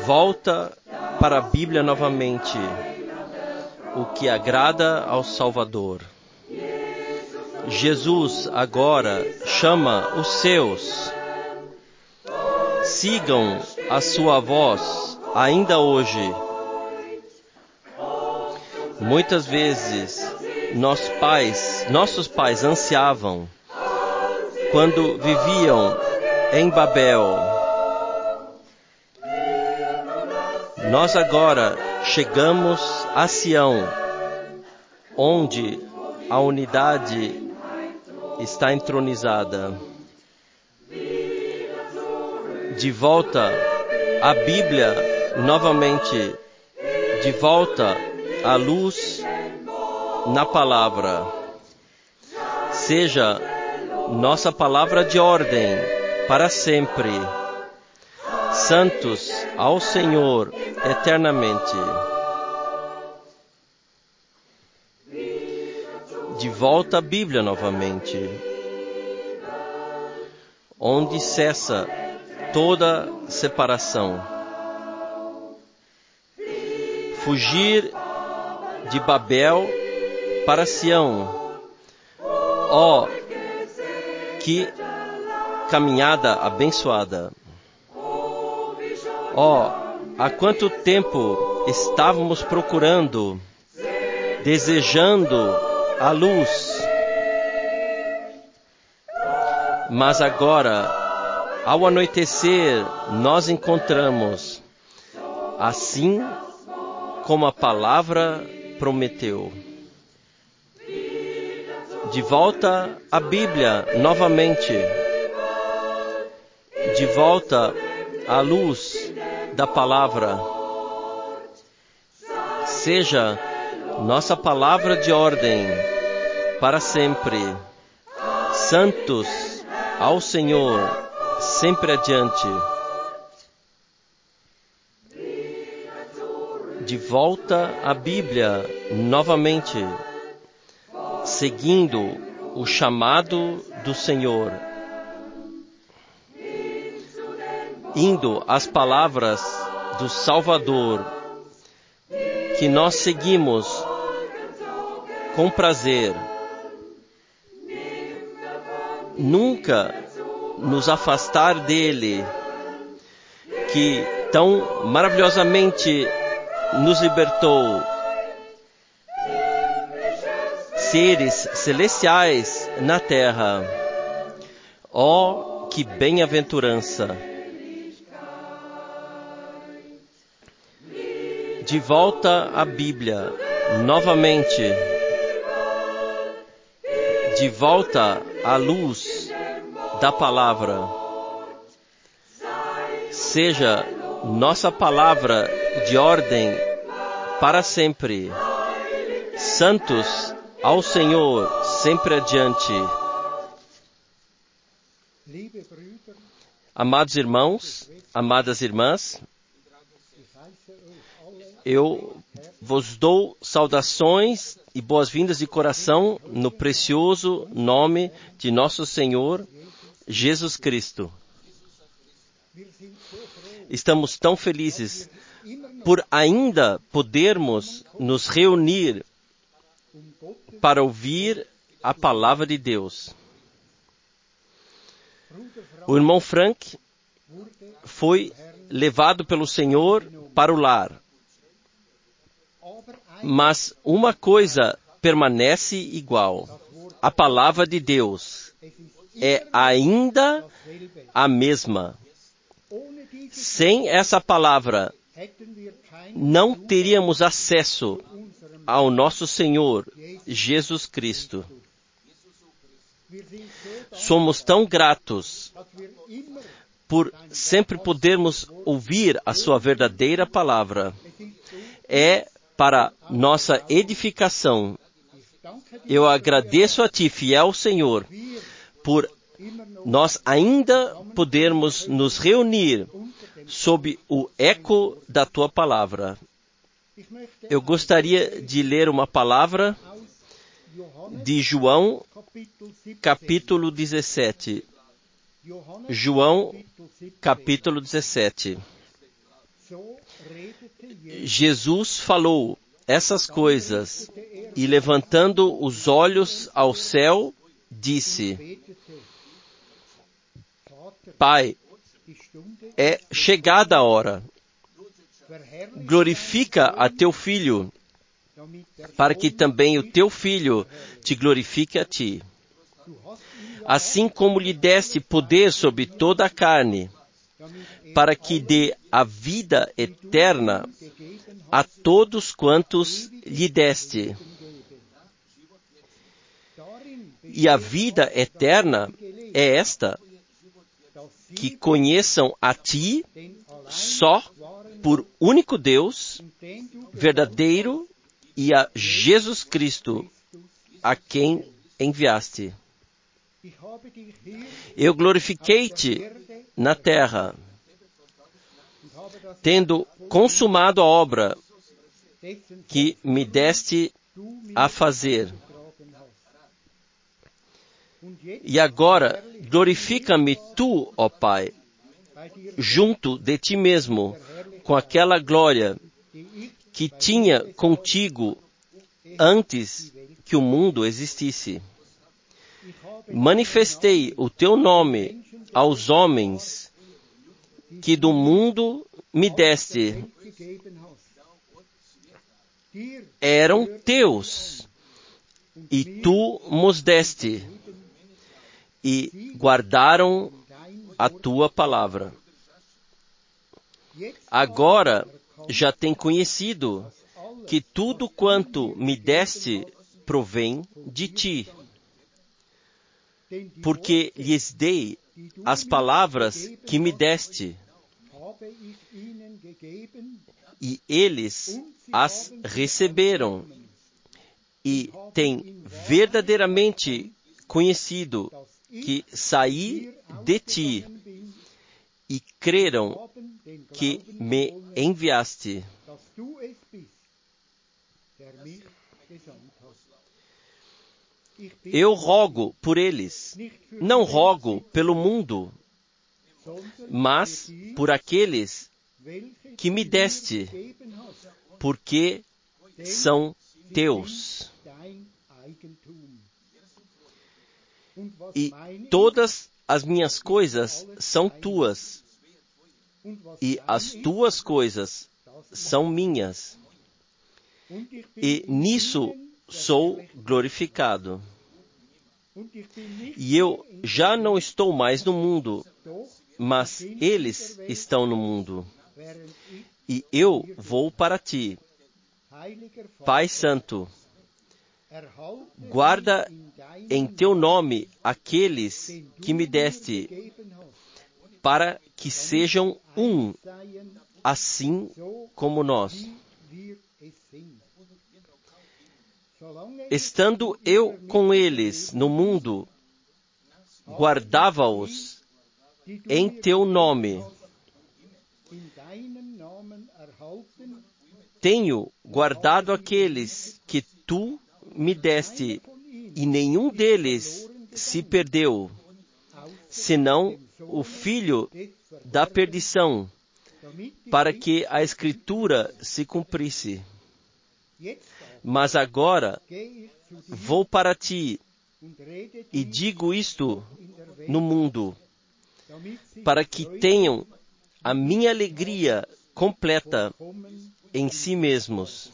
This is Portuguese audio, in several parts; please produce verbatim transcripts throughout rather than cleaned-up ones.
Volta para a Bíblia novamente, o que agrada ao Salvador. Jesus agora chama os seus. Sigam a sua voz ainda hoje. Muitas vezes nossos pais, nossos pais ansiavam quando viviam em Babel. Nós agora chegamos a Sião, onde a unidade está entronizada. De volta à Bíblia novamente, de volta à luz na palavra. Seja nossa palavra de ordem para sempre. Santos ao Senhor eternamente. De volta à Bíblia novamente, onde cessa toda separação. Fugir de Babel para Sião. Oh, que caminhada abençoada! Oh, há quanto tempo estávamos procurando, desejando a luz. Mas agora, ao anoitecer, nós encontramos, assim como a palavra prometeu. De volta à Bíblia novamente. De volta à luz da palavra. Seja nossa palavra de ordem para sempre. Santos ao Senhor, sempre adiante. De volta à Bíblia novamente, seguindo o chamado do Senhor. Indo às palavras do Salvador, que nós seguimos com prazer. Nunca nos afastar dele, que tão maravilhosamente nos libertou. Seres celestiais na terra. Oh, que bem-aventurança! De volta à Bíblia, novamente. De volta à luz da palavra. Seja nossa palavra de ordem para sempre. Santos ao Senhor, sempre adiante. Amados irmãos, amadas irmãs, eu vos dou saudações e boas-vindas de coração no precioso nome de nosso Senhor Jesus Cristo. Estamos tão felizes por ainda podermos nos reunir para ouvir a palavra de Deus. O irmão Frank foi levado pelo Senhor para o lar. Mas uma coisa permanece igual. A palavra de Deus é ainda a mesma. Sem essa palavra, não teríamos acesso ao nosso Senhor Jesus Cristo. Somos tão gratos por sempre podermos ouvir a sua verdadeira palavra. É para nossa edificação. Eu agradeço a Ti, fiel Senhor, por nós ainda podermos nos reunir sob o eco da Tua palavra. Eu gostaria de ler uma palavra de João, capítulo dezessete. João, capítulo dezessete. Jesus falou essas coisas e, levantando os olhos ao céu, disse: Pai, é chegada a hora. Glorifica a teu Filho, para que também o teu Filho te glorifique a ti. Assim como lhe deste poder sobre toda a carne, para que dê a vida eterna a todos quantos lhe deste. E a vida eterna é esta, que conheçam a ti, só por único Deus, verdadeiro, e a Jesus Cristo, a quem enviaste. Eu glorifiquei-te na terra, tendo consumado a obra que me deste a fazer. E agora glorifica-me tu, ó Pai, junto de ti mesmo, com aquela glória que tinha contigo antes que o mundo existisse. Manifestei o teu nome aos homens que do mundo me deste. Eram teus, e tu mos deste, e guardaram a tua palavra. Agora já tem conhecido que tudo quanto me deste provém de ti, porque lhes dei as palavras que me deste, e eles as receberam, e têm verdadeiramente conhecido que saí de ti, e creram que me enviaste. Eu rogo por eles, não rogo pelo mundo, mas por aqueles que me deste, porque são teus. E todas as minhas coisas são tuas, e as tuas coisas são minhas, e nisso sou glorificado. E eu já não estou mais no mundo, mas eles estão no mundo, e eu vou para ti. Pai Santo, guarda em teu nome aqueles que me deste, para que sejam um, assim como nós. Estando eu com eles no mundo, guardava-os em teu nome. Tenho guardado aqueles que tu me deste, e nenhum deles se perdeu, senão o filho da perdição, para que a Escritura se cumprisse. Mas agora vou para ti, e digo isto no mundo, para que tenham a minha alegria completa em si mesmos.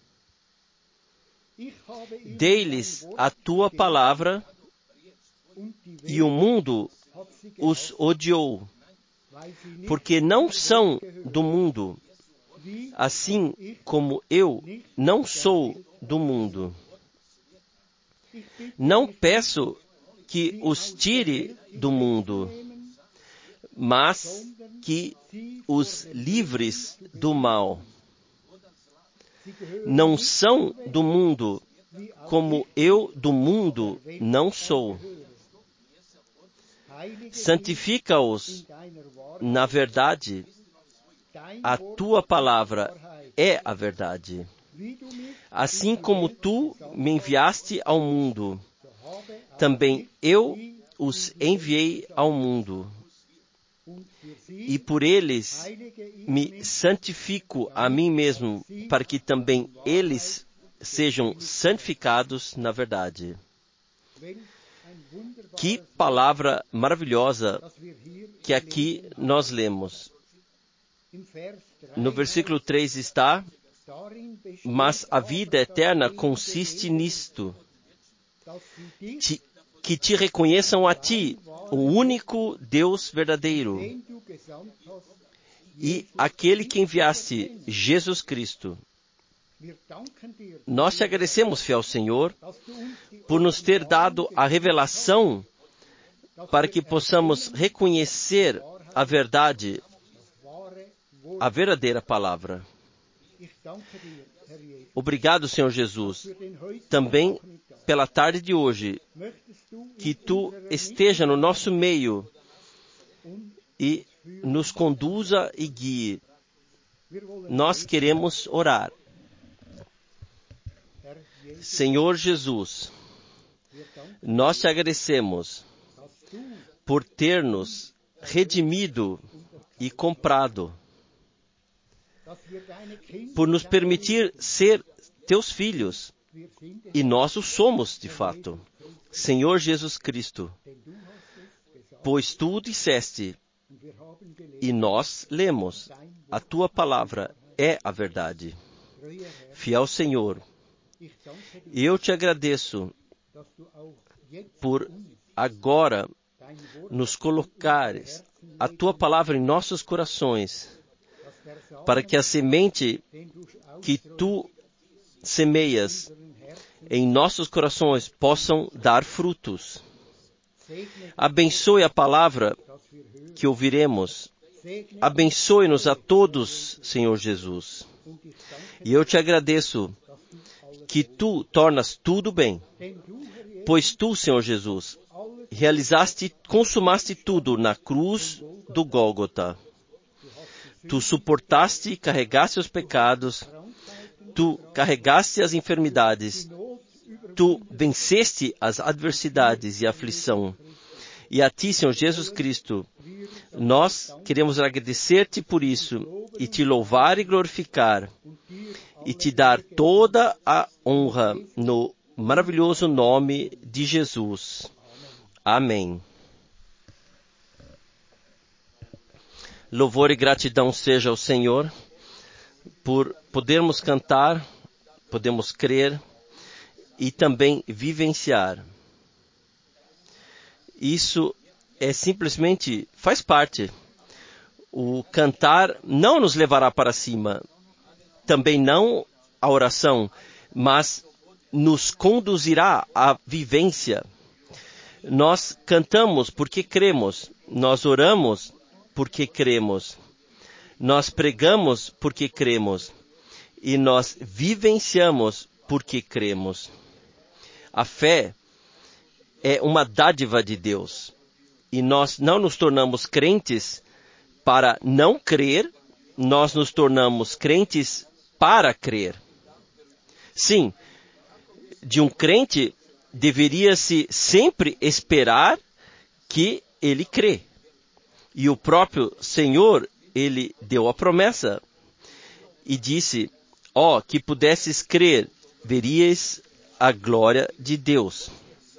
Dei-lhes a tua palavra, e o mundo os odiou, porque não são do mundo, assim como eu não sou do mundo. Não peço que os tire do mundo, mas que os livres do mal. Não são do mundo, como eu do mundo não sou. Santifica-os na verdade. A tua palavra é a verdade. Assim como tu me enviaste ao mundo, também eu os enviei ao mundo. e por eles me santifico a mim mesmo, para que também eles sejam santificados na verdade. Que palavra maravilhosa que aqui nós lemos. No versículo três está: mas a vida eterna consiste nisto, te, que te reconheçam a ti, o único Deus verdadeiro, e aquele que enviaste, Jesus Cristo. Nós te agradecemos, fiel Senhor, por nos ter dado a revelação para que possamos reconhecer a verdade, a verdadeira palavra. Obrigado, Senhor Jesus, também pela tarde de hoje, que Tu esteja no nosso meio e nos conduza e guie. Nós queremos orar. Senhor Jesus, nós te agradecemos por ter nos redimido e comprado, por nos permitir ser teus filhos, e nós o somos de fato. Senhor Jesus Cristo, pois tu disseste, e nós lemos, a tua palavra é a verdade. Fiel Senhor, eu te agradeço por agora nos colocares a tua palavra em nossos corações, para que a semente que tu semeias em nossos corações possam dar frutos. Abençoe a palavra que ouviremos. Abençoe-nos a todos, Senhor Jesus. E eu te agradeço que tu tornas tudo bem, pois tu, Senhor Jesus, realizaste, consumaste tudo na cruz do Gólgota. Tu suportaste e carregaste os pecados, tu carregaste as enfermidades, tu venceste as adversidades e a aflição. E a ti, Senhor Jesus Cristo, nós queremos agradecer-te por isso e te louvar e glorificar e te dar toda a honra no maravilhoso nome de Jesus. Amém. Louvor e gratidão seja ao Senhor por podermos cantar, podemos crer e também vivenciar. Isso é simplesmente, faz parte. O cantar não nos levará para cima, também não a oração, mas nos conduzirá à vivência. Nós cantamos porque cremos, nós oramos porque cremos, nós pregamos porque cremos e nós vivenciamos porque cremos. A fé é uma dádiva de Deus e nós não nos tornamos crentes para não crer, nós nos tornamos crentes para crer. Sim, de um crente deveria-se sempre esperar que ele crê. E o próprio Senhor, ele deu a promessa e disse, ó, oh, que pudesses crer, verias a glória de Deus.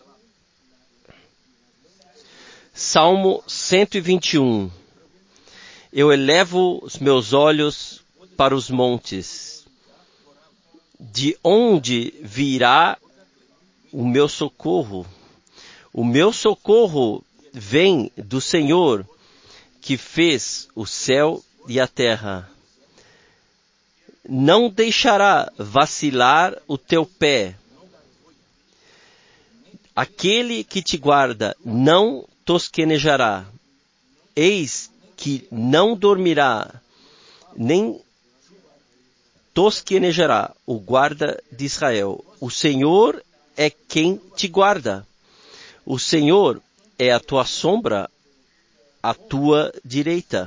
Salmo cento e vinte e um. Eu elevo os meus olhos para os montes. De onde virá o meu socorro? O meu socorro vem do Senhor, que fez o céu e a terra. Não deixará vacilar o teu pé. Aquele que te guarda não tosquenejará. Eis que não dormirá, nem tosquenejará o guarda de Israel. O Senhor é quem te guarda. O Senhor é a tua sombra, à tua direita.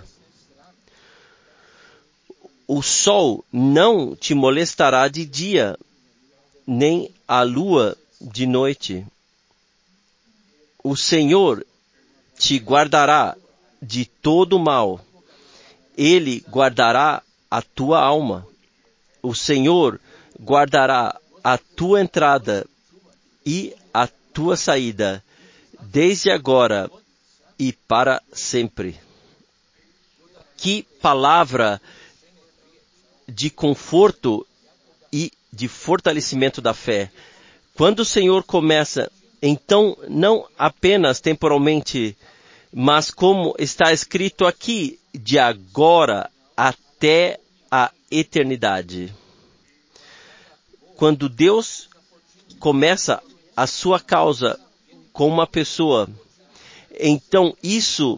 O sol não te molestará de dia, nem a lua de noite. O Senhor te guardará de todo mal. Ele guardará a tua alma. O Senhor guardará a tua entrada e a tua saída, desde agora e para sempre. Que palavra de conforto e de fortalecimento da fé. Quando o Senhor começa, então, não apenas temporalmente, mas como está escrito aqui, de agora até a eternidade. Quando Deus começa a sua causa com uma pessoa, então isso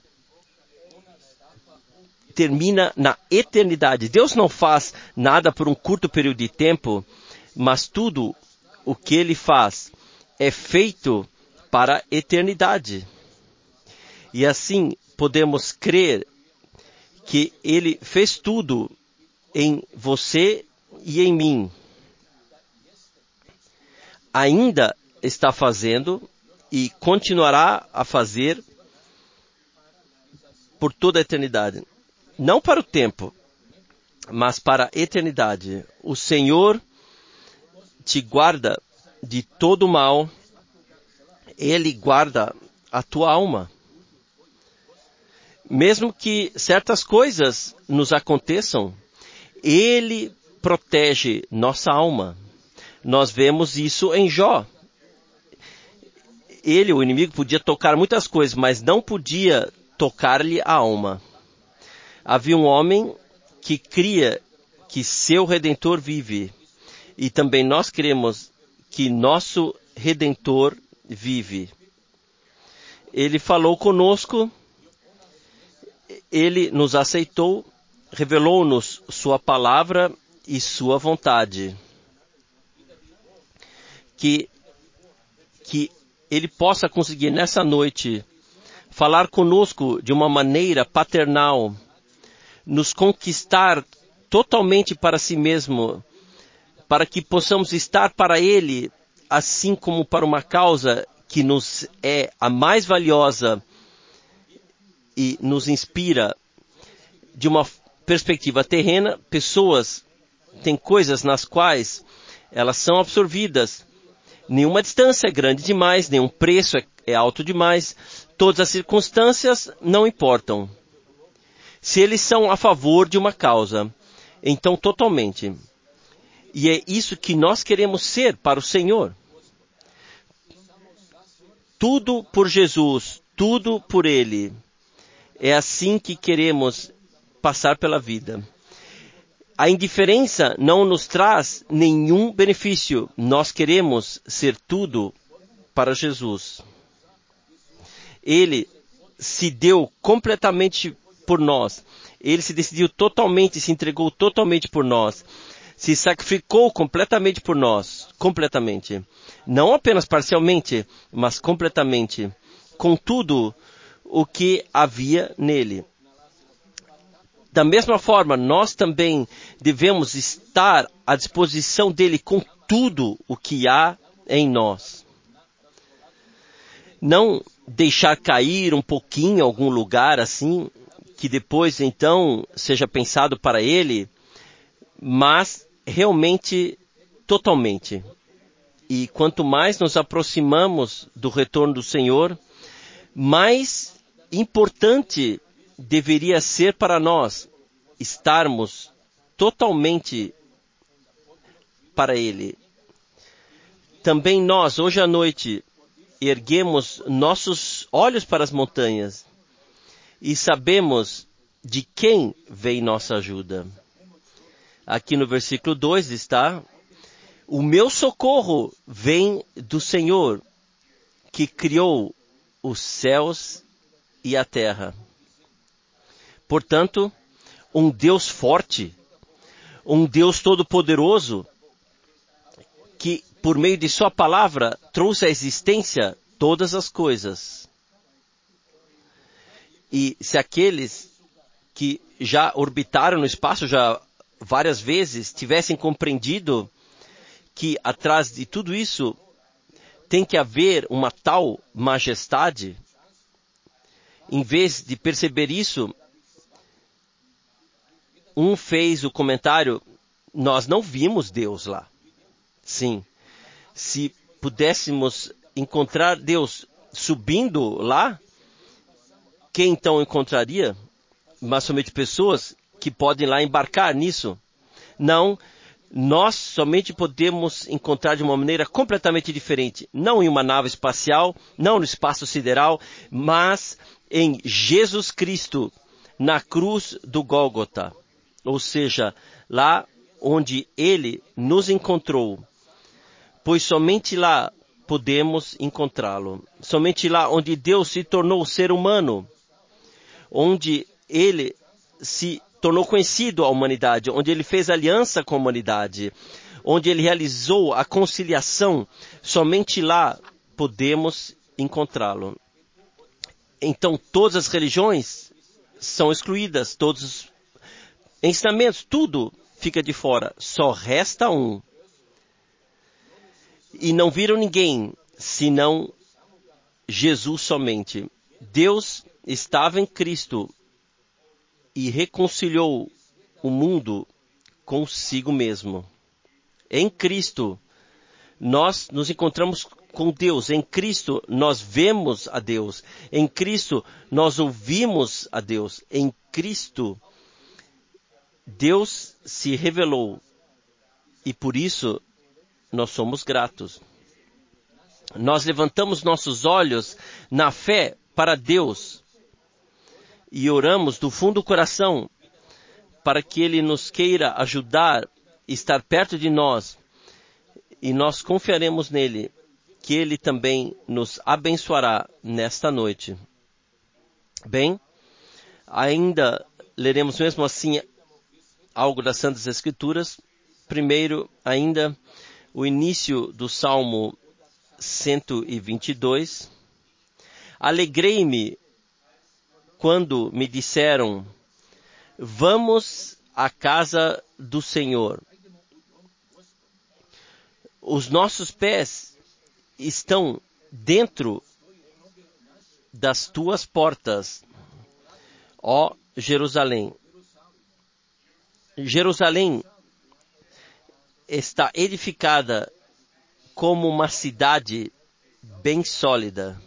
termina na eternidade. Deus não faz nada por um curto período de tempo, mas tudo o que Ele faz é feito para a eternidade. E assim podemos crer que Ele fez tudo em você e em mim. Ainda está fazendo e continuará a fazer por toda a eternidade. Não para o tempo, mas para a eternidade. O Senhor te guarda de todo mal. Ele guarda a tua alma. Mesmo que certas coisas nos aconteçam, Ele protege nossa alma. Nós vemos isso em Jó. Ele, o inimigo, podia tocar muitas coisas, mas não podia tocar-lhe a alma. Havia um homem que cria que seu Redentor vive. E também nós cremos que nosso Redentor vive. Ele falou conosco, Ele nos aceitou, revelou-nos sua palavra e sua vontade. Que, que Ele possa conseguir nessa noite falar conosco de uma maneira paternal, nos conquistar totalmente para si mesmo, para que possamos estar para Ele, assim como para uma causa que nos é a mais valiosa e nos inspira de uma perspectiva terrena. Pessoas têm coisas nas quais elas são absorvidas. Nenhuma distância é grande demais, nenhum preço é, é alto demais. Todas as circunstâncias não importam. Se eles são a favor de uma causa, então totalmente. E é isso que nós queremos ser para o Senhor. Tudo por Jesus, tudo por Ele. É assim que queremos passar pela vida. A indiferença não nos traz nenhum benefício. Nós queremos ser tudo para Jesus. Ele se deu completamente por nós. Ele se decidiu totalmente, se entregou totalmente por nós. Se sacrificou completamente por nós. Completamente. Não apenas parcialmente, mas completamente. Com tudo o que havia nele. Da mesma forma, nós também devemos estar à disposição dele com tudo o que há em nós. Não deixar cair um pouquinho em algum lugar assim, que depois então seja pensado para ele, mas realmente, totalmente. E quanto mais nos aproximamos do retorno do Senhor, mais importante deveria ser para nós estarmos totalmente para Ele. Também nós, hoje à noite, erguemos nossos olhos para as montanhas e sabemos de quem vem nossa ajuda. Aqui no versículo dois está: o meu socorro vem do Senhor, que criou os céus e a terra. Portanto, um Deus forte, um Deus todo-poderoso, que por meio de sua palavra trouxe à existência todas as coisas. E se aqueles que já orbitaram no espaço já várias vezes tivessem compreendido que atrás de tudo isso tem que haver uma tal majestade, Em vez de perceber isso, um fez o comentário, nós não vimos Deus lá. Sim, se pudéssemos encontrar Deus subindo lá, quem então encontraria? Mas somente pessoas que podem lá embarcar nisso. Não, nós somente podemos encontrar de uma maneira completamente diferente. Não em uma nave espacial, não no espaço sideral, mas em Jesus Cristo, na cruz do Gólgota. Ou seja, lá onde Ele nos encontrou. Pois somente lá podemos encontrá-lo. Somente lá onde Deus se tornou ser humano. Onde Ele se tornou conhecido à humanidade, onde Ele fez aliança com a humanidade, onde Ele realizou a conciliação, somente lá podemos encontrá-lo. Então, todas as religiões são excluídas, todos os ensinamentos, tudo fica de fora, só resta um. E não viram ninguém, senão Jesus somente. Deus estava em Cristo e reconciliou o mundo consigo mesmo. Em Cristo, nós nos encontramos com Deus. Em Cristo, nós vemos a Deus. Em Cristo, nós ouvimos a Deus. Em Cristo, Deus se revelou. E por isso, nós somos gratos. Nós levantamos nossos olhos na fé para Deus. E oramos do fundo do coração para que Ele nos queira ajudar, estar perto de nós. E nós confiaremos nele, que Ele também nos abençoará nesta noite. Bem, ainda leremos mesmo assim algo das Santas Escrituras. Primeiro, ainda, o início do Salmo cento e vinte e dois. Alegrei-me quando me disseram, vamos à casa do Senhor. Os nossos pés estão dentro das tuas portas, ó Jerusalém. Jerusalém está edificada como uma cidade bem sólida,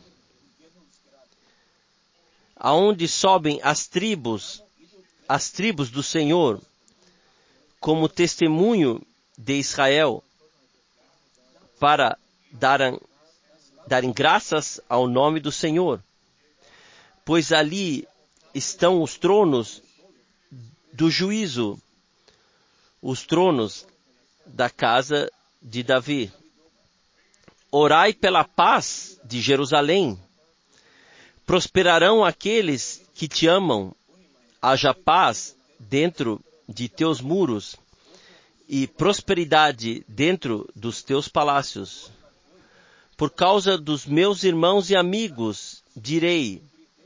aonde sobem as tribos, as tribos do Senhor, como testemunho de Israel, para darem, darem graças ao nome do Senhor. Pois ali estão os tronos do juízo, os tronos da casa de Davi. Orai pela paz de Jerusalém. Prosperarão aqueles que te amam. Haja paz dentro de teus muros e prosperidade dentro dos teus palácios. Por causa dos meus irmãos e amigos, direi.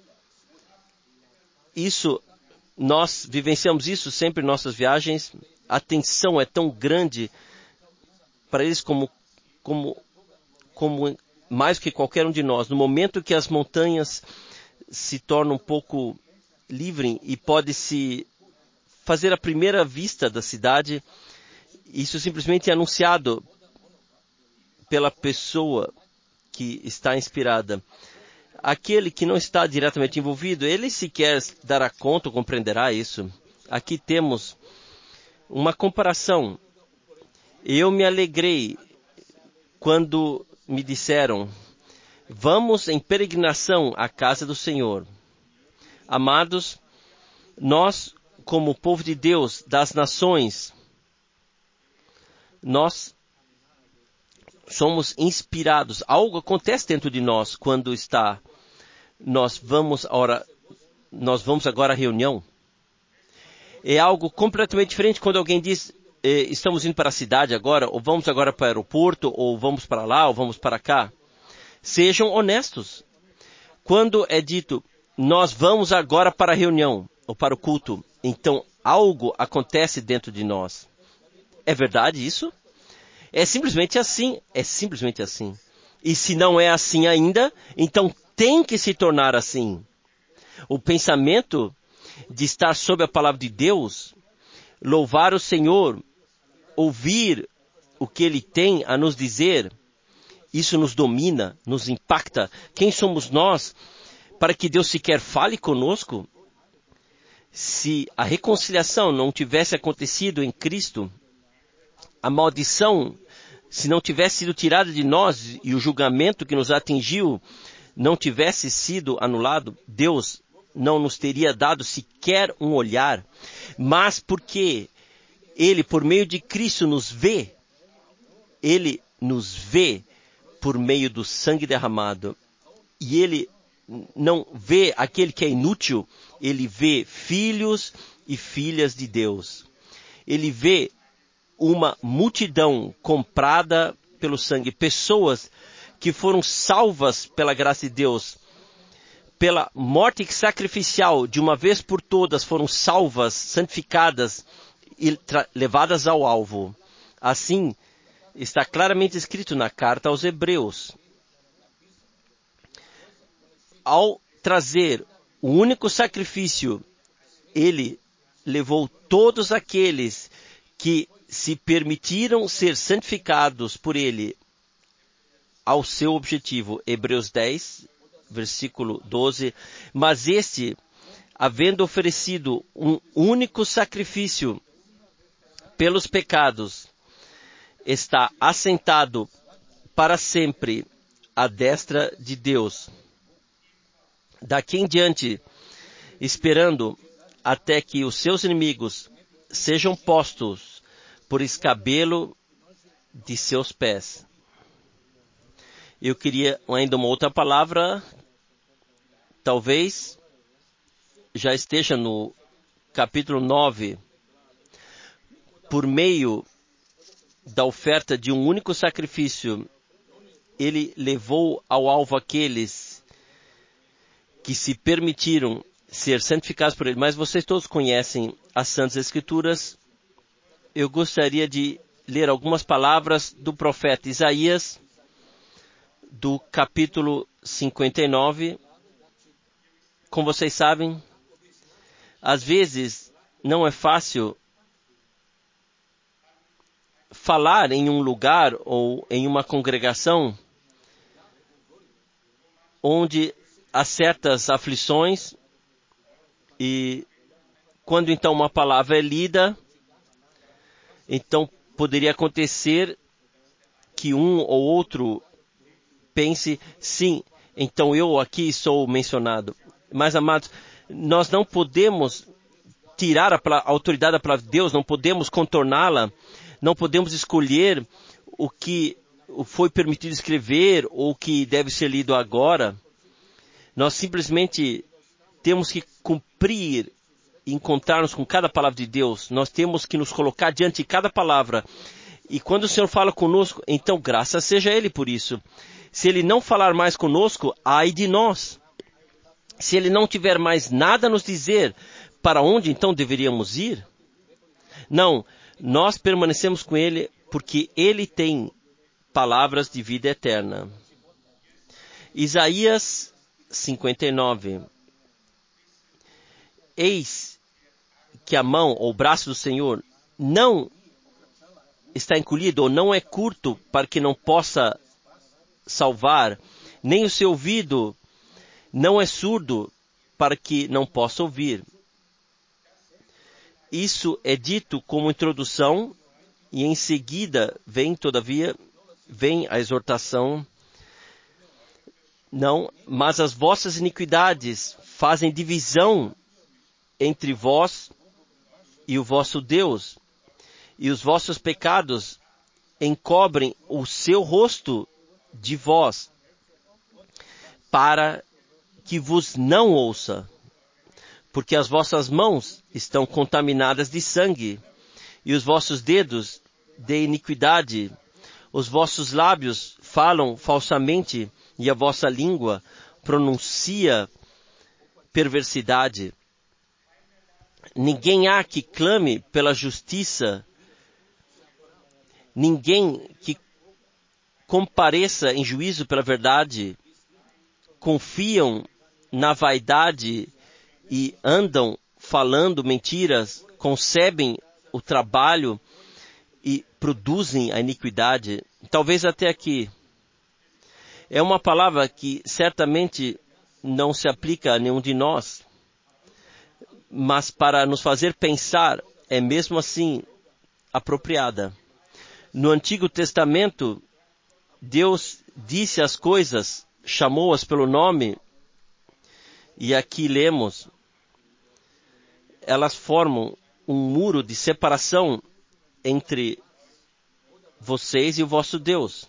Isso, nós vivenciamos isso sempre em nossas viagens. A tensão é tão grande para eles como, como, como mais que qualquer um de nós. No momento que as montanhas se tornam um pouco livres e pode-se fazer a primeira vista da cidade, isso simplesmente é anunciado pela pessoa que está inspirada. Aquele que não está diretamente envolvido, ele sequer dará conta ou compreenderá isso. Aqui temos uma comparação. Eu me alegrei quando me disseram, vamos em peregrinação à casa do Senhor. Amados, nós, como povo de Deus, das nações, nós somos inspirados. Algo acontece dentro de nós quando está, nós vamos, ora, nós vamos agora à reunião. É algo completamente diferente quando alguém diz, eh, estamos indo para a cidade agora, ou vamos agora para o aeroporto, ou vamos para lá, ou vamos para cá. Sejam honestos. Quando é dito, nós vamos agora para a reunião, ou para o culto, então algo acontece dentro de nós. É verdade isso? É simplesmente assim. É simplesmente assim. E se não é assim ainda, então tem que se tornar assim. o pensamento de estar sob a palavra de Deus, louvar o Senhor, ouvir o que Ele tem a nos dizer, isso nos domina, nos impacta. Quem somos nós para que Deus sequer fale conosco? Se a reconciliação não tivesse acontecido em Cristo, a maldição, se não tivesse sido tirada de nós e o julgamento que nos atingiu não tivesse sido anulado, Deus não nos teria dado sequer um olhar. Mas porque Ele, por meio de Cristo, nos vê, Ele nos vê por meio do sangue derramado. E Ele não vê aquele que é inútil, Ele vê filhos e filhas de Deus. Ele vê uma multidão comprada pelo sangue, pessoas que foram salvas pela graça de Deus, pela morte sacrificial, de uma vez por todas foram salvas, santificadas e levadas ao alvo. Assim, está claramente escrito na carta aos Hebreus. Ao trazer o único sacrifício, Ele levou todos aqueles que se permitiram ser santificados por Ele ao seu objetivo. Hebreus dez, versículo doze. Mas este, havendo oferecido um único sacrifício pelos pecados, está assentado para sempre à destra de Deus. Daqui em diante, esperando até que os seus inimigos sejam postos por escabelo de seus pés. Eu queria ainda uma outra palavra, talvez já esteja no capítulo nove, por meio da oferta de um único sacrifício, Ele levou ao alvo aqueles que se permitiram ser santificados por Ele. Mas vocês todos conhecem as Santas Escrituras. Eu gostaria de ler algumas palavras do profeta Isaías, do capítulo cinquenta e nove. Como vocês sabem, às vezes não é fácil falar em um lugar ou em uma congregação onde há certas aflições, e quando então uma palavra é lida, então poderia acontecer que um ou outro pense, sim, então eu aqui sou mencionado. Mas, amados, nós não podemos tirar a, a autoridade da palavra de Deus, não podemos contorná-la, não podemos escolher o que foi permitido escrever ou o que deve ser lido agora. Nós simplesmente temos que cumprir e encontrar-nos com cada palavra de Deus. Nós temos que nos colocar diante de cada palavra. E quando o Senhor fala conosco, então graças seja Ele por isso. Se Ele não falar mais conosco, ai de nós. Se Ele não tiver mais nada a nos dizer, para onde então deveríamos ir? Não, nós permanecemos com Ele porque Ele tem palavras de vida eterna. Isaías cinquenta e nove. Eis que a mão ou o braço do Senhor não está encolhido ou não é curto para que não possa salvar, nem o seu ouvido não é surdo para que não possa ouvir. Isso é dito como introdução e em seguida vem, todavia, vem a exortação. Não, mas as vossas iniquidades fazem divisão entre vós e o vosso Deus, e os vossos pecados encobrem o seu rosto de vós, para que vos não ouça, porque as vossas mãos estão contaminadas de sangue, e os vossos dedos de iniquidade, os vossos lábios falam falsamente, e a vossa língua pronuncia perversidade. Ninguém há que clame pela justiça, ninguém que compareça em juízo pela verdade. Confiam na vaidade e andam falando mentiras, concebem o trabalho e produzem a iniquidade. Talvez até aqui. É uma palavra que certamente não se aplica a nenhum de nós, mas para nos fazer pensar, é mesmo assim apropriada. No Antigo Testamento, Deus disse as coisas, chamou-as pelo nome, e aqui lemos, elas formam um muro de separação entre vocês e o vosso Deus.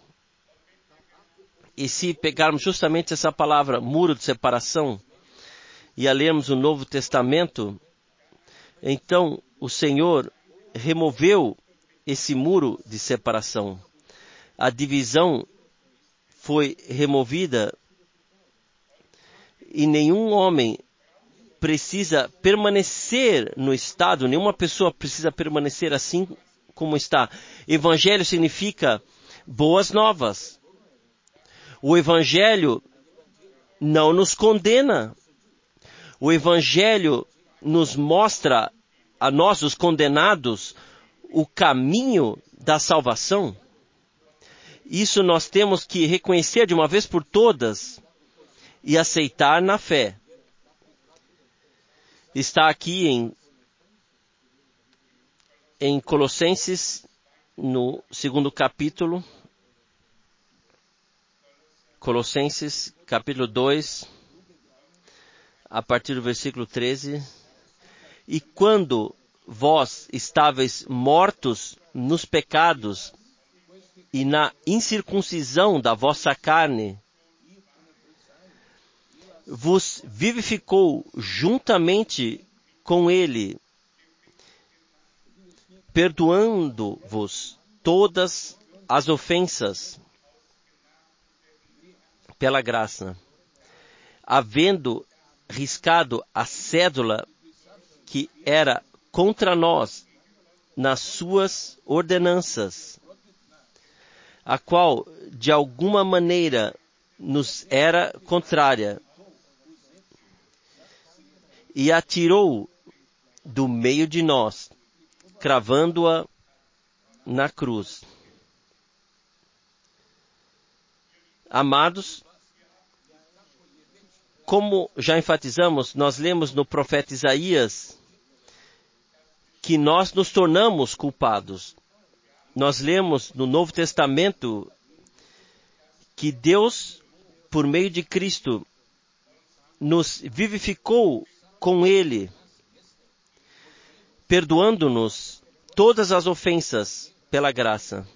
E se pegarmos justamente essa palavra, muro de separação, e a lermos o Novo Testamento, então o Senhor removeu esse muro de separação. A divisão foi removida e nenhum homem precisa permanecer no estado, nenhuma pessoa precisa permanecer assim como está. Evangelho significa boas novas. O Evangelho não nos condena. O Evangelho nos mostra a nós, os condenados, o caminho da salvação. Isso nós temos que reconhecer de uma vez por todas e aceitar na fé. Está aqui em, em Colossenses, no segundo capítulo, Colossenses, capítulo dois, a partir do versículo treze. E quando vós estáveis mortos nos pecados e na incircuncisão da vossa carne, vos vivificou juntamente com ele, perdoando-vos todas as ofensas pela graça, havendo riscado a cédula que era contra nós nas suas ordenanças, a qual de alguma maneira nos era contrária, e a tirou do meio de nós, cravando-a na cruz. Amados, como já enfatizamos, nós lemos no profeta Isaías que nós nos tornamos culpados. Nós lemos no Novo Testamento que Deus, por meio de Cristo, nos vivificou com Ele, perdoando-nos todas as ofensas pela graça.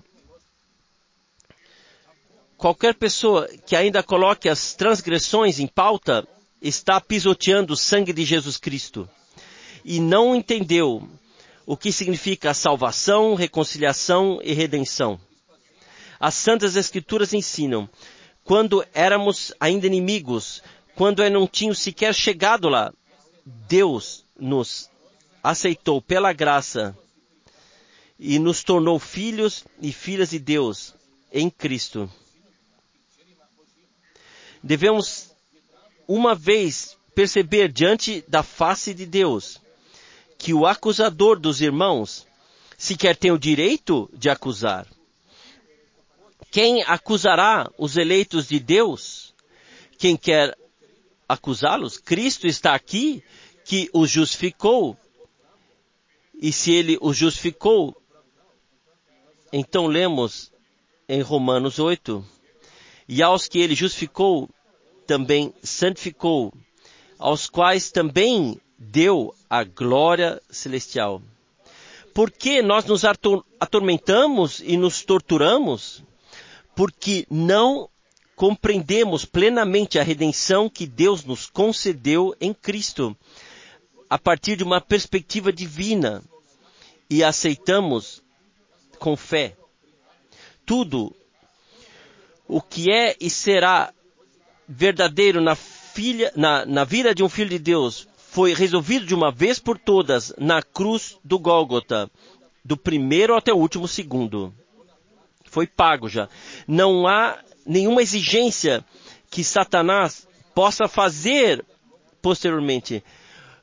Qualquer pessoa que ainda coloque as transgressões em pauta está pisoteando o sangue de Jesus Cristo e não entendeu o que significa salvação, reconciliação e redenção. As Santas Escrituras ensinam, quando éramos ainda inimigos, quando eu não tinha sequer chegado lá, Deus nos aceitou pela graça e nos tornou filhos e filhas de Deus em Cristo. Devemos, uma vez, perceber diante da face de Deus que o acusador dos irmãos sequer tem o direito de acusar. Quem acusará os eleitos de Deus? Quem quer acusá-los? Cristo está aqui, que os justificou. E se ele os justificou, então lemos em Romanos oito, e aos que ele justificou, também santificou, aos quais também deu a glória celestial. Por que nós nos atormentamos e nos torturamos? Porque não compreendemos plenamente a redenção que Deus nos concedeu em Cristo, a partir de uma perspectiva divina, e aceitamos com fé. Tudo o que é e será verdadeiro na, filha, na, na vida de um filho de Deus foi resolvido de uma vez por todas na cruz do Gólgota, do primeiro até o último segundo. Foi pago já. Não há nenhuma exigência que Satanás possa fazer posteriormente.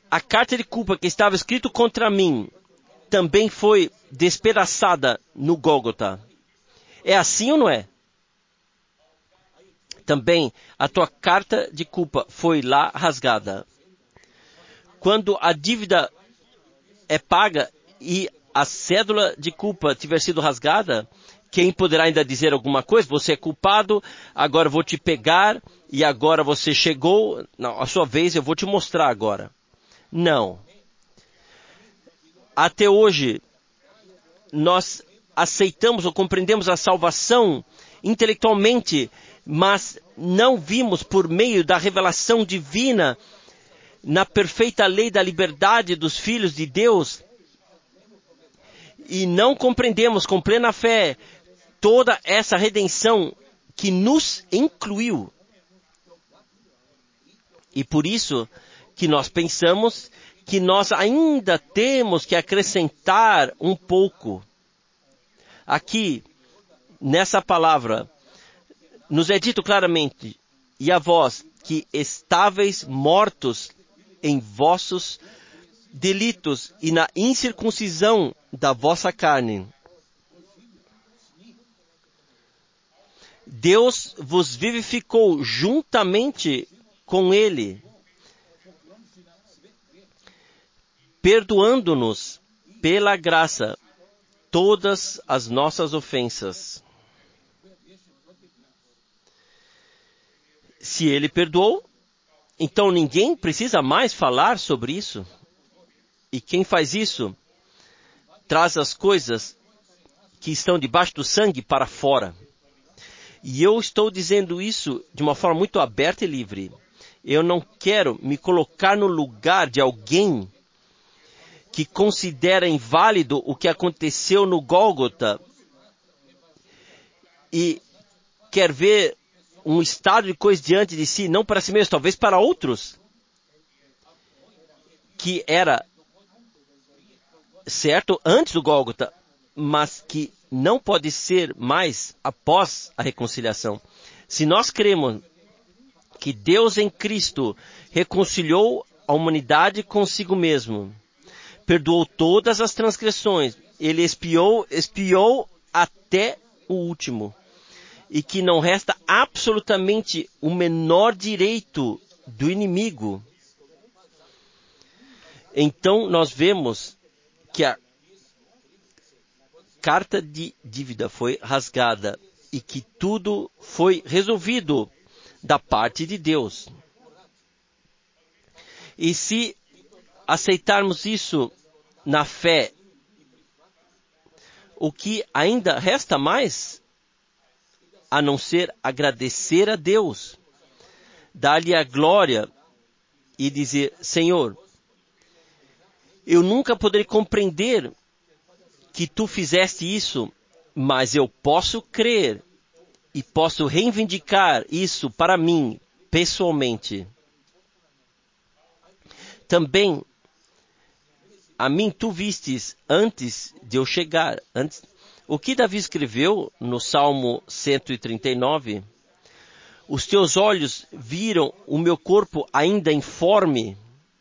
a carta de culpa que estava escrito contra mim também foi despedaçada no Gólgota. É assim ou não é? Também a tua carta de culpa foi lá rasgada. Quando a dívida é paga e a cédula de culpa tiver sido rasgada, quem poderá ainda dizer alguma coisa? Você é culpado, agora eu vou te pegar e agora você chegou. Não, a sua vez eu vou te mostrar agora. Não. Até hoje, nós aceitamos ou compreendemos a salvação intelectualmente, mas não vimos por meio da revelação divina, na perfeita lei da liberdade dos filhos de Deus, e não compreendemos com plena fé toda essa redenção que nos incluiu. E por isso que nós pensamos que nós ainda temos que acrescentar um pouco. Aqui, nessa palavra, nos é dito claramente, e a vós que estáveis mortos em vossos delitos e na incircuncisão da vossa carne, Deus vos vivificou juntamente com Ele, perdoando-nos pela graça todas as nossas ofensas. Se Ele perdoou, então ninguém precisa mais falar sobre isso. E quem faz isso, traz as coisas que estão debaixo do sangue para fora. E eu estou dizendo isso de uma forma muito aberta e livre. Eu não quero me colocar no lugar de alguém que considera inválido o que aconteceu no Gólgota e quer ver um estado de coisa diante de si, não para si mesmo, talvez para outros, que era certo antes do Gólgota, mas que não pode ser mais após a reconciliação. Se nós cremos que Deus em Cristo reconciliou a humanidade consigo mesmo, perdoou todas as transgressões, Ele expiou, expiou até o último, e que não resta absolutamente o menor direito do inimigo, então nós vemos que a carta de dívida foi rasgada e que tudo foi resolvido da parte de Deus. E se aceitarmos isso na fé, o que ainda resta mais a não ser agradecer a Deus, dar-lhe a glória e dizer: Senhor, eu nunca poderei compreender que tu fizeste isso, mas eu posso crer e posso reivindicar isso para mim, pessoalmente. Também, a mim tu vistes antes de eu chegar. Antes, o que Davi escreveu no Salmo cento e trinta e nove, os teus olhos viram o meu corpo ainda informe.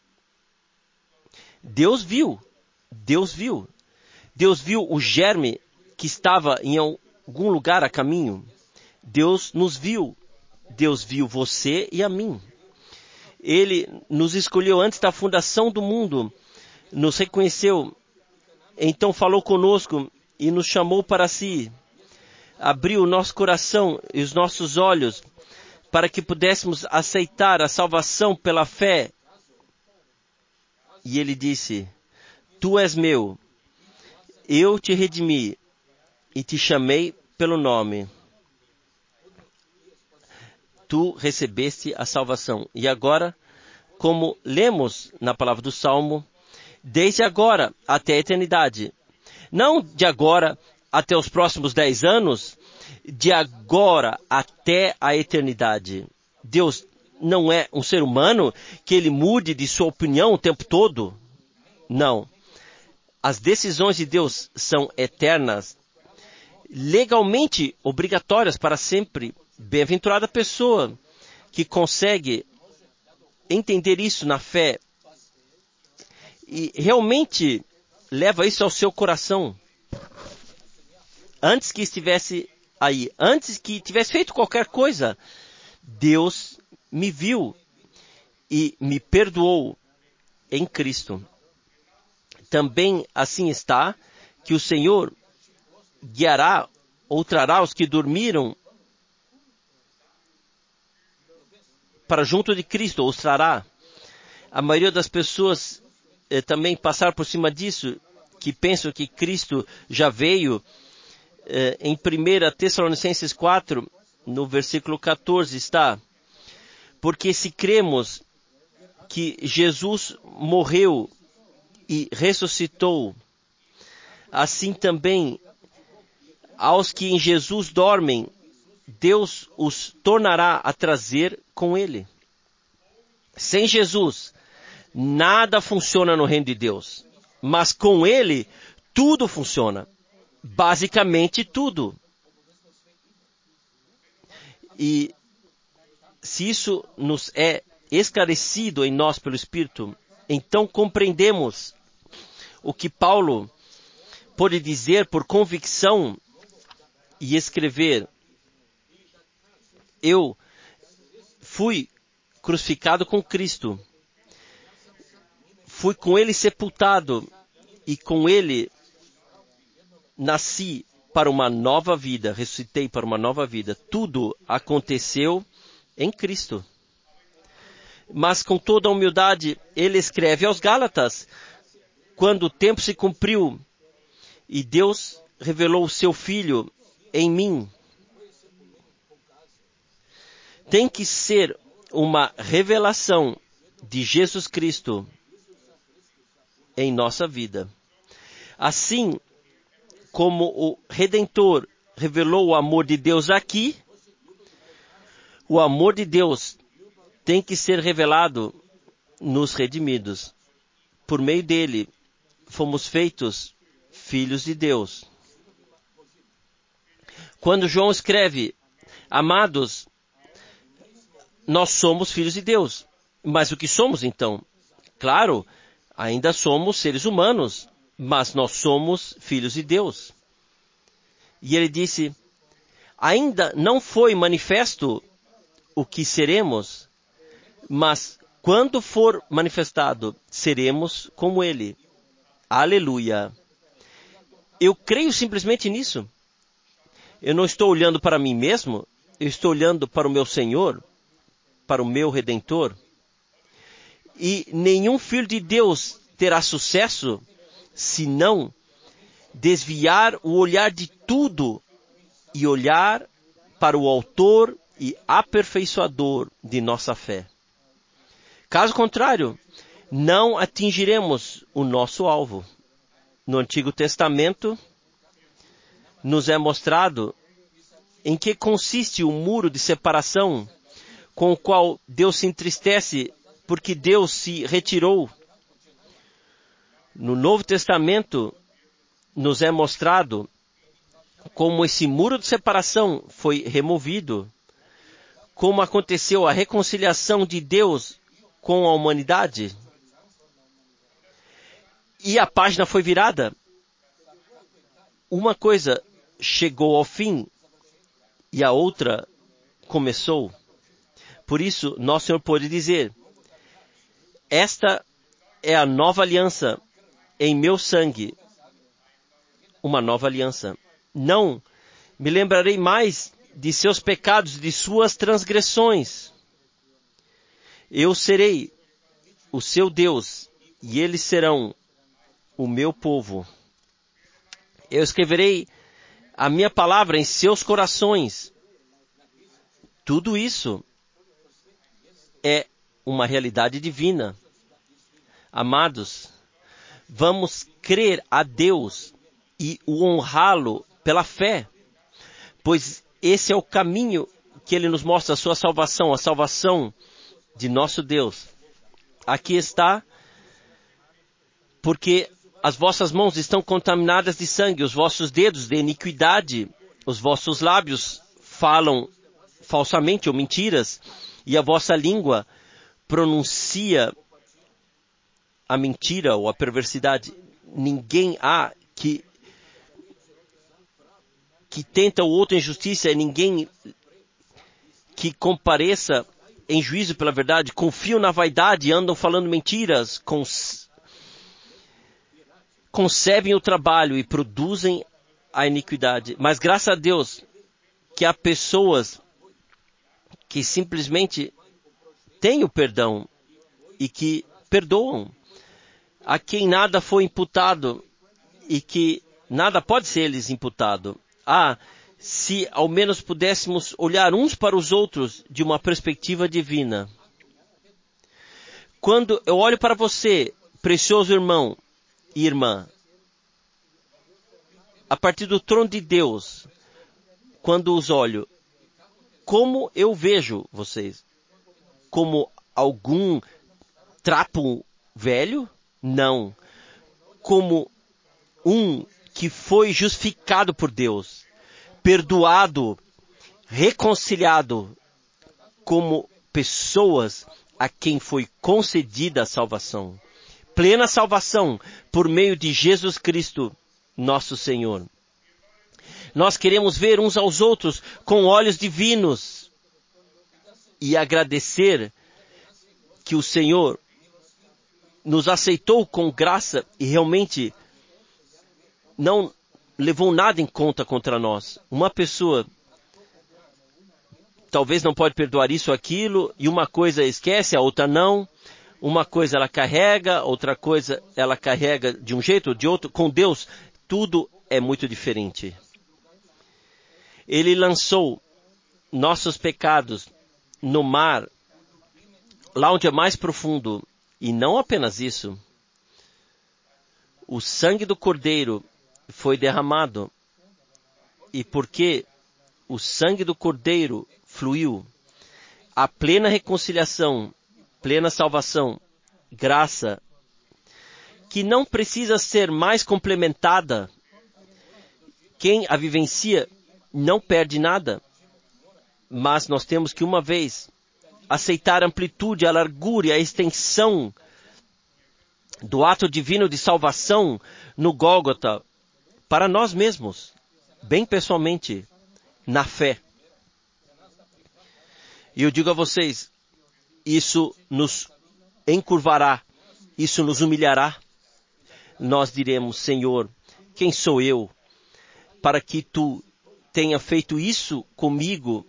Deus viu, Deus viu. Deus viu o germe que estava em algum lugar a caminho. Deus nos viu. Deus viu você e a mim. Ele nos escolheu antes da fundação do mundo. Nos reconheceu. Então falou conosco e nos chamou para si. Abriu o nosso coração e os nossos olhos para que pudéssemos aceitar a salvação pela fé. E ele disse: Tu és meu. Eu te redimi e te chamei pelo nome. Tu recebeste a salvação. E agora, como lemos na palavra do Salmo, desde agora até a eternidade. Não de agora até os próximos dez anos, de agora até a eternidade. Deus não é um ser humano que ele mude de sua opinião o tempo todo. Não. As decisões de Deus são eternas, legalmente obrigatórias para sempre. Bem-aventurada a pessoa que consegue entender isso na fé e realmente leva isso ao seu coração. Antes que estivesse aí, antes que tivesse feito qualquer coisa, Deus me viu e me perdoou em Cristo. Também assim está que o Senhor guiará ou trará os que dormiram para junto de Cristo, ou os trará. A maioria das pessoas eh, também passaram por cima disso, que pensam que Cristo já veio. Eh, em primeira Tessalonicenses quatro, no versículo quatorze está: porque se cremos que Jesus morreu e ressuscitou, assim também aos que em Jesus dormem, Deus os tornará a trazer com ele. Sem Jesus, nada funciona no reino de Deus. Mas com ele, tudo funciona. Basicamente tudo. E se isso nos é esclarecido em nós pelo Espírito, então compreendemos o que Paulo pôde dizer por convicção e escrever: eu fui crucificado com Cristo, fui com ele sepultado e com ele nasci para uma nova vida, ressuscitei para uma nova vida. Tudo aconteceu em Cristo. Mas com toda a humildade, ele escreve aos Gálatas: quando o tempo se cumpriu e Deus revelou o seu Filho em mim. Tem que ser uma revelação de Jesus Cristo em nossa vida. Assim como o Redentor revelou o amor de Deus aqui, o amor de Deus tem que ser revelado nos redimidos. Por meio dele, fomos feitos filhos de Deus. Quando João escreve: amados, nós somos filhos de Deus. Mas o que somos então? Claro, ainda somos seres humanos, mas nós somos filhos de Deus. E ele disse: ainda não foi manifesto o que seremos, mas quando for manifestado, seremos como ele. Aleluia! Eu creio simplesmente nisso. Eu não estou olhando para mim mesmo, eu estou olhando para o meu Senhor, para o meu Redentor. E nenhum filho de Deus terá sucesso se não desviar o olhar de tudo e olhar para o autor e aperfeiçoador de nossa fé. Caso contrário, não atingiremos o nosso alvo. No Antigo Testamento, nos é mostrado em que consiste o muro de separação com o qual Deus se entristece porque Deus se retirou. No Novo Testamento, nos é mostrado como esse muro de separação foi removido, como aconteceu a reconciliação de Deus com a humanidade. E a página foi virada. Uma coisa chegou ao fim e a outra começou. Por isso, nosso Senhor pode dizer: esta é a nova aliança em meu sangue. Uma nova aliança. Não me lembrarei mais de seus pecados e de suas transgressões. Eu serei o seu Deus e eles serão o meu povo. Eu escreverei a minha palavra em seus corações. Tudo isso é uma realidade divina. Amados, vamos crer a Deus e o honrá-lo pela fé, pois esse é o caminho que ele nos mostra, a sua salvação, a salvação de nosso Deus. Aqui está, porque as vossas mãos estão contaminadas de sangue, os vossos dedos de iniquidade, os vossos lábios falam falsamente ou mentiras, e a vossa língua pronuncia a mentira ou a perversidade. Ninguém há que, que tenta o outro em justiça, e ninguém que compareça em juízo pela verdade. Confiam na vaidade, andam falando mentiras, cons... concebem o trabalho e produzem a iniquidade. Mas graças a Deus que há pessoas que simplesmente têm o perdão e que perdoam, a quem nada foi imputado e que nada pode ser lhes imputado. Ah, se ao menos pudéssemos olhar uns para os outros de uma perspectiva divina. Quando eu olho para você, precioso irmão e irmã, a partir do trono de Deus, quando os olho, como eu vejo vocês? Como algum trapo velho? Não. Como um que foi justificado por Deus, perdoado, reconciliado, como pessoas a quem foi concedida a salvação. Plena salvação por meio de Jesus Cristo, nosso Senhor. Nós queremos ver uns aos outros com olhos divinos e agradecer que o Senhor nos aceitou com graça e realmente não levou nada em conta contra nós. Uma pessoa talvez não pode perdoar isso ou aquilo, e uma coisa esquece, a outra não. Uma coisa ela carrega, outra coisa ela carrega de um jeito ou de outro. Com Deus, tudo é muito diferente. Ele lançou nossos pecados no mar, lá onde é mais profundo. E não apenas isso. O sangue do Cordeiro foi derramado. E porque o sangue do Cordeiro fluiu, a plena reconciliação, plena salvação, graça, que não precisa ser mais complementada. Quem a vivencia não perde nada. Mas nós temos que, uma vez, aceitar a amplitude, a largura e a extensão do ato divino de salvação no Gólgota para nós mesmos, bem pessoalmente, na fé. E eu digo a vocês, isso nos encurvará, isso nos humilhará. Nós diremos, Senhor, quem sou eu para que tu tenha feito isso comigo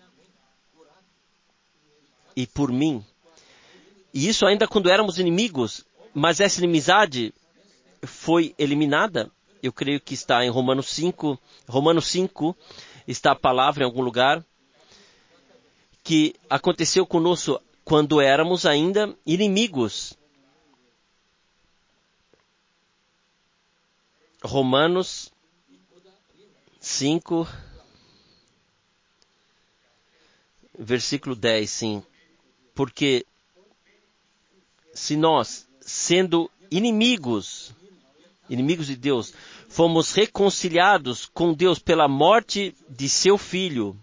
e por mim? E isso ainda quando éramos inimigos, mas essa inimizade foi eliminada. Eu creio que está em Romanos cinco, Romanos cinco, está a palavra em algum lugar, que aconteceu conosco quando éramos ainda inimigos. Romanos cinco, versículo dez, sim. Porque se nós, sendo inimigos, inimigos de Deus, fomos reconciliados com Deus pela morte de seu Filho,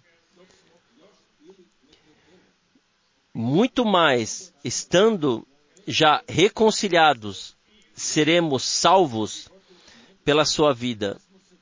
muito mais, estando já reconciliados, seremos salvos pela sua vida.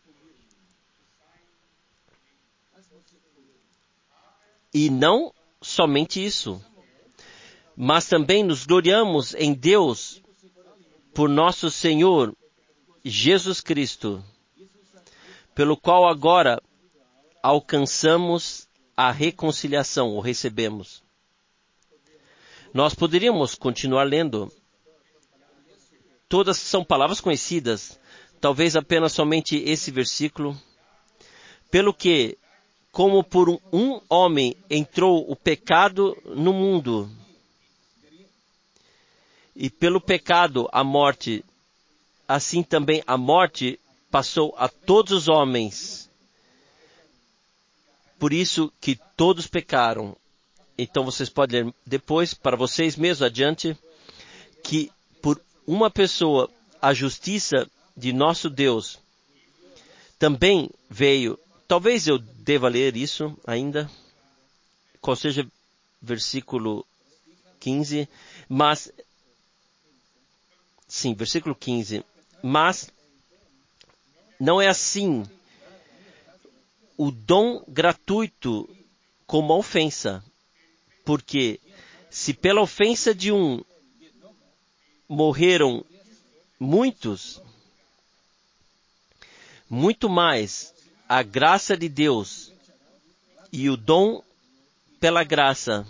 E não somente isso, mas também nos gloriamos em Deus por nosso Senhor Jesus Cristo, pelo qual agora alcançamos a reconciliação, ou recebemos. Nós poderíamos continuar lendo. Todas são palavras conhecidas, talvez apenas somente esse versículo. Pelo que, como por um homem entrou o pecado no mundo, e pelo pecado a morte, assim também a morte passou a todos os homens. Por isso que todos pecaram. Então vocês podem ler depois, para vocês mesmos, adiante, que por uma pessoa a justiça de nosso Deus também veio. Talvez eu deva ler isso ainda, qual seja versículo quinze, mas Sim, versículo quinze. Mas não é assim o dom gratuito como a ofensa. Porque se pela ofensa de um morreram muitos, muito mais a graça de Deus e o dom pela graça,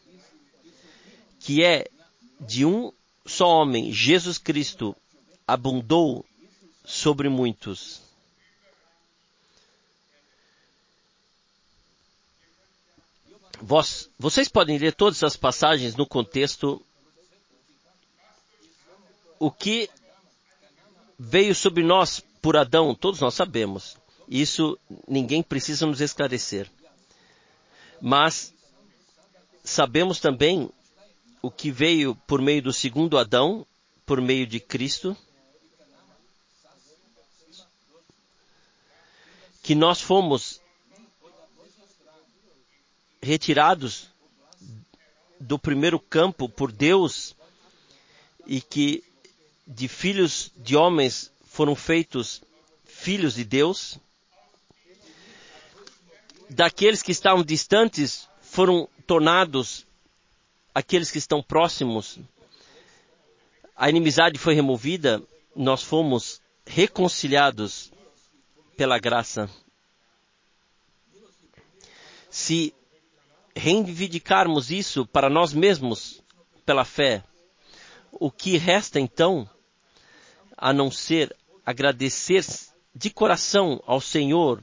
que é de um só homem, Jesus Cristo, abundou sobre muitos. Vós, vocês podem ler todas essas passagens no contexto. O que veio sobre nós por Adão, todos nós sabemos. Isso ninguém precisa nos esclarecer. Mas sabemos também o que veio por meio do segundo Adão, por meio de Cristo, que nós fomos retirados do primeiro campo por Deus e que de filhos de homens foram feitos filhos de Deus. Daqueles que estavam distantes foram tornados aqueles que estão próximos. A inimizade foi removida, nós fomos reconciliados pela graça. Se reivindicarmos isso para nós mesmos pela fé, o que resta então a não ser agradecer de coração ao Senhor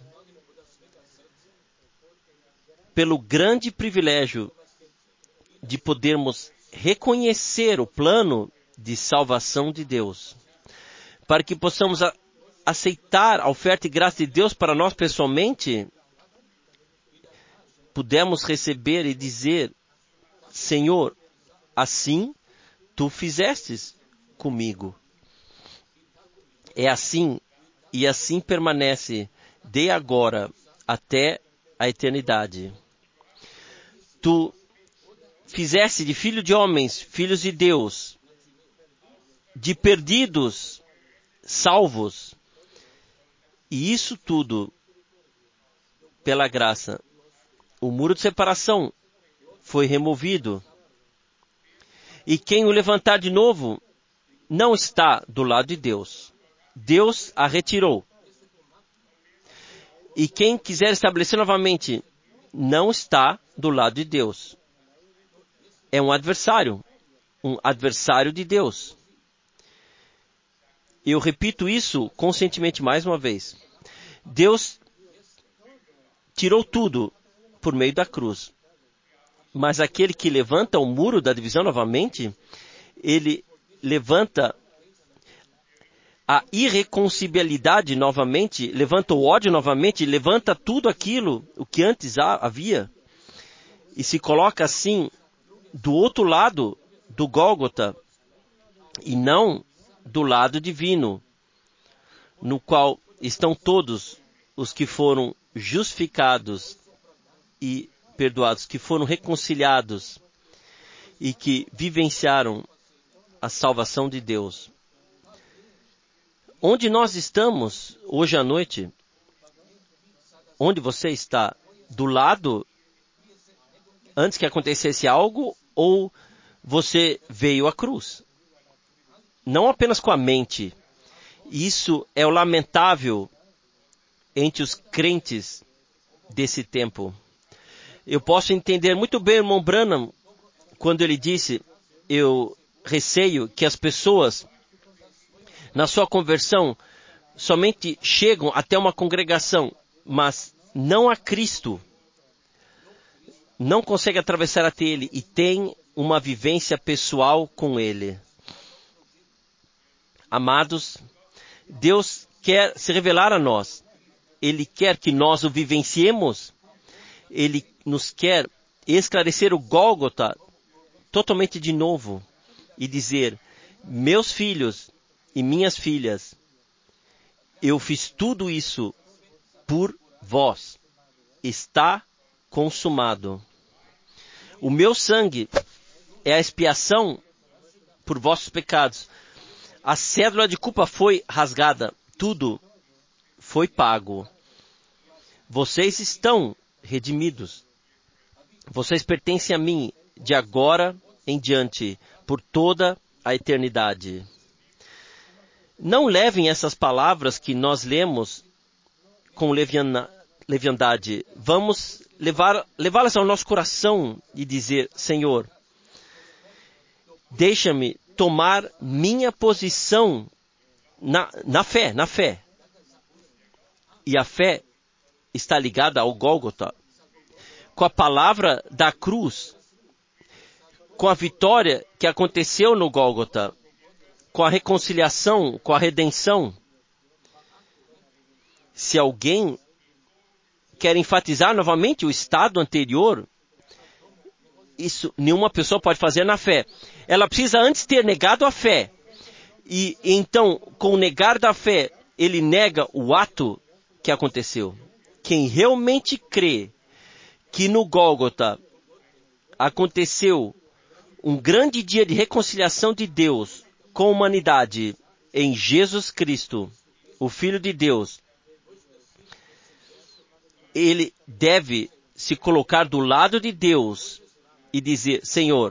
pelo grande privilégio de podermos reconhecer o plano de salvação de Deus, para que possamos a, aceitar a oferta e graça de Deus para nós pessoalmente, pudemos receber e dizer: Senhor, assim tu fizestes comigo. É assim e assim permanece de agora até a eternidade. Tu fizeste de filho de homens, filhos de Deus, de perdidos, salvos. E isso tudo pela graça. O muro de separação foi removido. E quem o levantar de novo não está do lado de Deus. Deus a retirou. E quem quiser estabelecer novamente não está do lado de Deus. É um adversário. Um adversário de Deus. Eu repito isso conscientemente mais uma vez. Deus tirou tudo por meio da cruz. Mas aquele que levanta o muro da divisão novamente, ele levanta a irreconciliabilidade novamente, levanta o ódio novamente, levanta tudo aquilo, o que antes havia, e se coloca assim do outro lado do Gólgota, e não do lado divino, no qual estão todos os que foram justificados e perdoados, que foram reconciliados e que vivenciaram a salvação de Deus. Onde nós estamos hoje à noite? Onde você está? Do lado antes que acontecesse algo, ou você veio à cruz? Não apenas com a mente. Isso é o lamentável entre os crentes desse tempo. Eu posso entender muito bem o irmão Branham quando ele disse: eu receio que as pessoas, na sua conversão, somente chegam até uma congregação, mas não a Cristo. Não conseguem atravessar até Ele e têm uma vivência pessoal com Ele. Amados, Deus quer se revelar a nós. Ele quer que nós o vivenciemos. Ele nos quer esclarecer o Gólgota totalmente de novo e dizer: meus filhos e minhas filhas, eu fiz tudo isso por vós. Está consumado. O meu sangue é a expiação por vossos pecados. A cédula de culpa foi rasgada. Tudo foi pago. Vocês estão redimidos. Vocês pertencem a mim de agora em diante, por toda a eternidade. Não levem essas palavras que nós lemos com leviana, leviandade. Vamos levar, levá-las ao nosso coração e dizer: Senhor, deixa-me tomar minha posição na, na fé, na fé. E a fé está ligada ao Gólgota, com a palavra da cruz, com a vitória que aconteceu no Gólgota, com a reconciliação, com a redenção. Se alguém quer enfatizar novamente o estado anterior, isso nenhuma pessoa pode fazer na fé. Ela precisa antes ter negado a fé. E então, com o negar da fé, ele nega o ato que aconteceu. Quem realmente crê que no Gólgota aconteceu um grande dia de reconciliação de Deus com a humanidade em Jesus Cristo, o Filho de Deus, ele deve se colocar do lado de Deus e dizer: Senhor,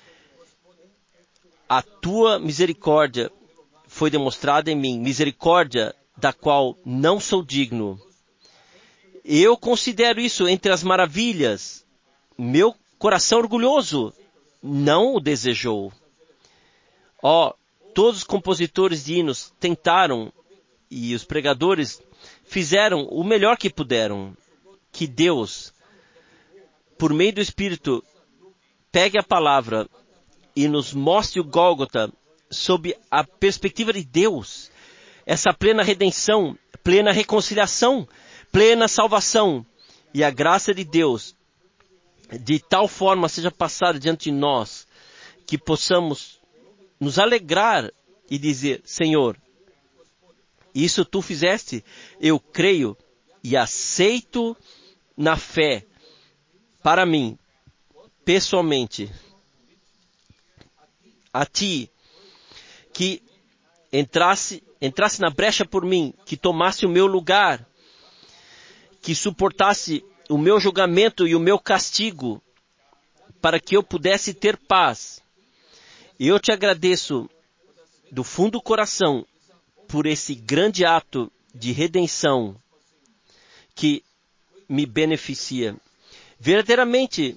a tua misericórdia foi demonstrada em mim, misericórdia da qual não sou digno. Eu considero isso entre as maravilhas. Meu coração orgulhoso não o desejou. Ó, oh, todos os compositores de hinos tentaram e os pregadores fizeram o melhor que puderam. Que Deus, por meio do Espírito, pegue a palavra e nos mostre o Gólgota sob a perspectiva de Deus. Essa plena redenção, plena reconciliação, plena salvação. E a graça de Deus, de tal forma, seja passada diante de nós, que possamos nos alegrar e dizer: Senhor, isso tu fizeste, eu creio e aceito na fé, para mim, pessoalmente, a ti, que entrasse, entrasse na brecha por mim, que tomasse o meu lugar, que suportasse o meu julgamento e o meu castigo, para que eu pudesse ter paz. E eu te agradeço do fundo do coração por esse grande ato de redenção que me beneficia. Verdadeiramente,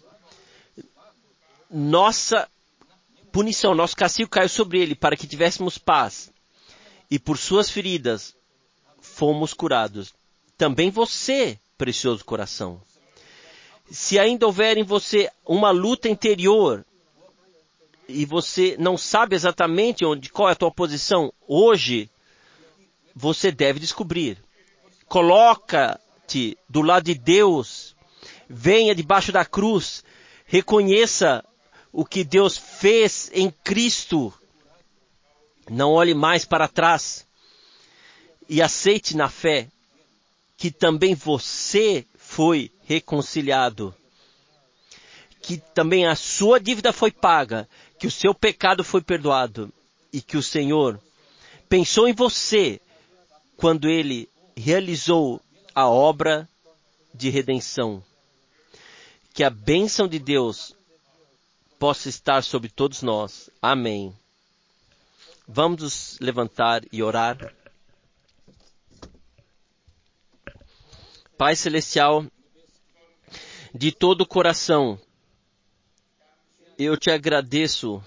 nossa punição, nosso castigo caiu sobre ele para que tivéssemos paz. E por suas feridas fomos curados. Também você, precioso coração. Se ainda houver em você uma luta interior e você não sabe exatamente onde, qual é a tua posição, hoje você deve descobrir. Coloca-te do lado de Deus. Venha debaixo da cruz. Reconheça o que Deus fez em Cristo. Não olhe mais para trás. E aceite na fé que também você foi reconciliado. Que também a sua dívida foi paga. Que o seu pecado foi perdoado. E que o Senhor pensou em você quando Ele realizou a obra de redenção. Que a bênção de Deus possa estar sobre todos nós. Amém. Vamos nos levantar e orar. Pai Celestial, de todo o coração, eu te agradeço